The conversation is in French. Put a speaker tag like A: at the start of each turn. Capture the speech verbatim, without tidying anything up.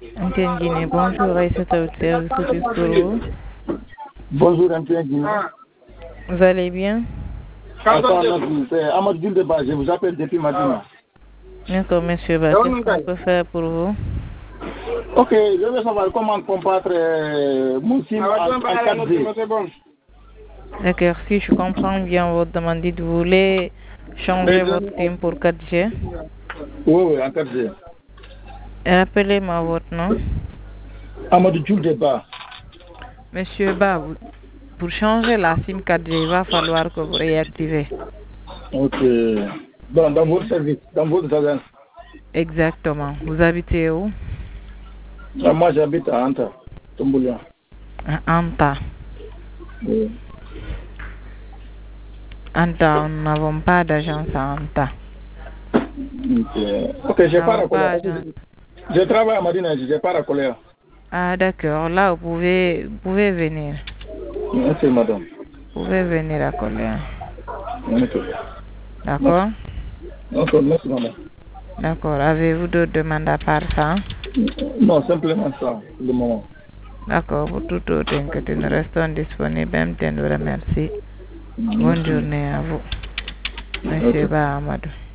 A: Antenne Guinée, bonjour, Aïssata au service pour vous.
B: Bonjour, Antenne Guinée.
A: Vous allez bien?
B: C'est Amadou Dildeba, je vous appelle depuis Madina.
A: D'accord, monsieur Ba, qu'est-ce qu'on peut faire pour vous?
B: Ok, je veux savoir comment combattre euh, mon SIM en, en quatre G.
A: D'accord, si je comprends bien votre demande, vous voulez changer votre SIM pour quatre G?
B: Oui, oui, en quatre G.
A: Rappelez-moi votre nom.
B: Amadou Dildeba.
A: Monsieur Ba, vous, pour changer la SIM quatre G, il va falloir que vous réactivez.
B: Ok. Dans, dans votre service, dans votre agence.
A: Exactement. Vous habitez où?
B: Ah, moi, j'habite à Anta, Tomboulian.
A: À Anta.
B: Oui.
A: Anta, nous n'avons pas d'agence à Anta.
B: Ok, okay, j'ai pas la colère. Je travaille à Madina, je n'ai pas la colère.
A: Ah, d'accord. Là, vous pouvez, vous pouvez venir.
B: Merci, madame.
A: Vous pouvez venir à Colère.
B: Merci.
A: D'accord?
B: Ok, merci, madame.
A: D'accord. Avez-vous d'autres demandes à part ça?
B: Non, simplement ça, pour le moment.
A: D'accord. Pour tout autre inquiétude, nous restons disponibles. M T N vous remercie. Bonne journée à vous. Monsieur Ba Amadou.